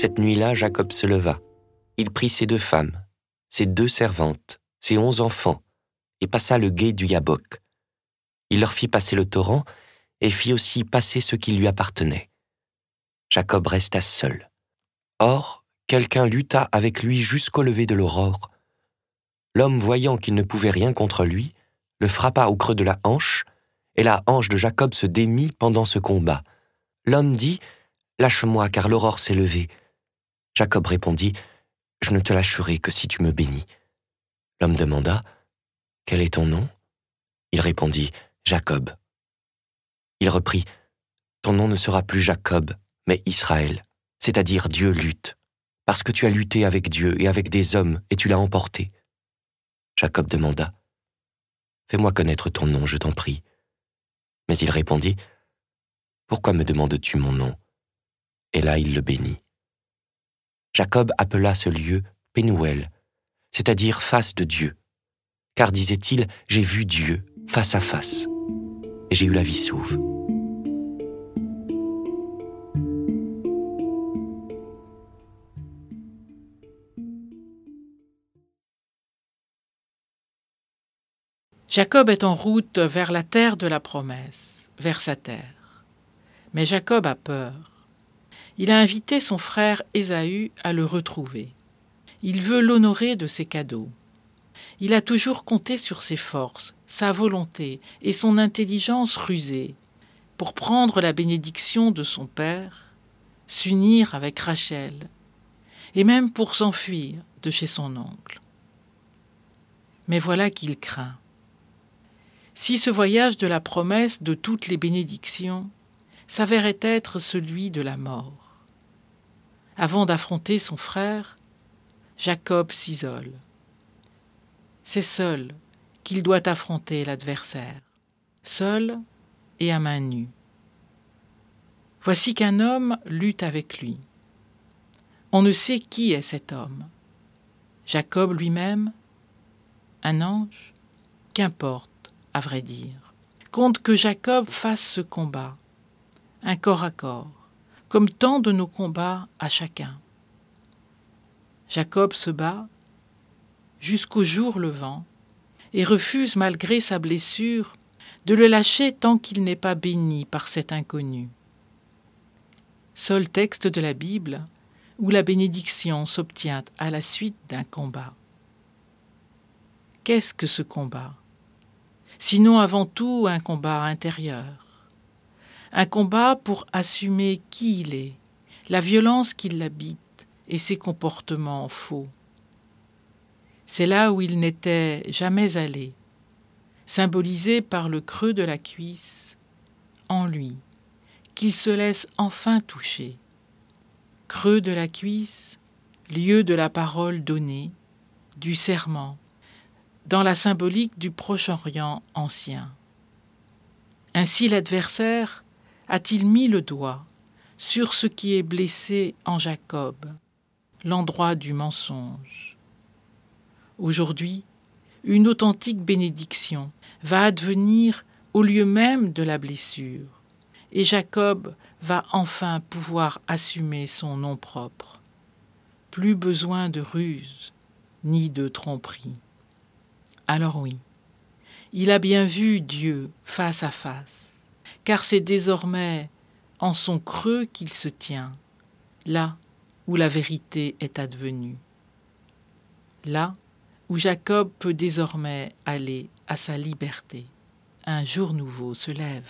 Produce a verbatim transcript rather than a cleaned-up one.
Cette nuit-là, Jacob se leva. Il prit ses deux femmes, ses deux servantes, ses onze enfants, et passa le gué du Yabok. Il leur fit passer le torrent, et fit aussi passer ce qui lui appartenait. Jacob resta seul. Or, quelqu'un lutta avec lui jusqu'au lever de l'aurore. L'homme, voyant qu'il ne pouvait rien contre lui, le frappa au creux de la hanche, et la hanche de Jacob se démit pendant ce combat. L'homme dit « Lâche-moi, car l'aurore s'est levée. » Jacob répondit « Je ne te lâcherai que si tu me bénis. » L'homme demanda « Quel est ton nom ?» Il répondit « Jacob. » Il reprit « Ton nom ne sera plus Jacob, mais Israël, c'est-à-dire Dieu lutte, parce que tu as lutté avec Dieu et avec des hommes, et tu l'as emporté. » Jacob demanda « Fais-moi connaître ton nom, je t'en prie. » Mais il répondit « Pourquoi me demandes-tu mon nom ?» Et là il le bénit. Jacob appela ce lieu Pénuel, c'est-à-dire face de Dieu, car disait-il « J'ai vu Dieu face à face, et j'ai eu la vie sauve. » Jacob est en route vers la terre de la promesse, vers sa terre. Mais Jacob a peur. Il a invité son frère Ésaü à le retrouver. Il veut l'honorer de ses cadeaux. Il a toujours compté sur ses forces, sa volonté et son intelligence rusée pour prendre la bénédiction de son père, s'unir avec Rachel et même pour s'enfuir de chez son oncle. Mais voilà qu'il craint. Si ce voyage de la promesse de toutes les bénédictions s'avérait être celui de la mort. Avant d'affronter son frère, Jacob s'isole. C'est seul qu'il doit affronter l'adversaire, seul et à main nue. Voici qu'un homme lutte avec lui. On ne sait qui est cet homme. Jacob lui-même, un ange, qu'importe. À vrai dire, compte que Jacob fasse ce combat, un corps à corps, comme tant de nos combats à chacun. Jacob se bat jusqu'au jour levant et refuse malgré sa blessure de le lâcher tant qu'il n'est pas béni par cet inconnu. Seul texte de la Bible où la bénédiction s'obtient à la suite d'un combat. Qu'est-ce que ce combat ? Sinon avant tout un combat intérieur. Un combat pour assumer qui il est, la violence qui l'habite et ses comportements faux. C'est là où il n'était jamais allé, symbolisé par le creux de la cuisse, en lui, qu'il se laisse enfin toucher. Creux de la cuisse, lieu de la parole donnée, du serment, dans la symbolique du Proche-Orient ancien. Ainsi l'adversaire a-t-il mis le doigt sur ce qui est blessé en Jacob, l'endroit du mensonge. Aujourd'hui, une authentique bénédiction va advenir au lieu même de la blessure, et Jacob va enfin pouvoir assumer son nom propre. Plus besoin de ruse ni de tromperie. Alors oui, il a bien vu Dieu face à face, car c'est désormais en son creux qu'il se tient, là où la vérité est advenue. Là où Jacob peut désormais aller à sa liberté. Un jour nouveau se lève.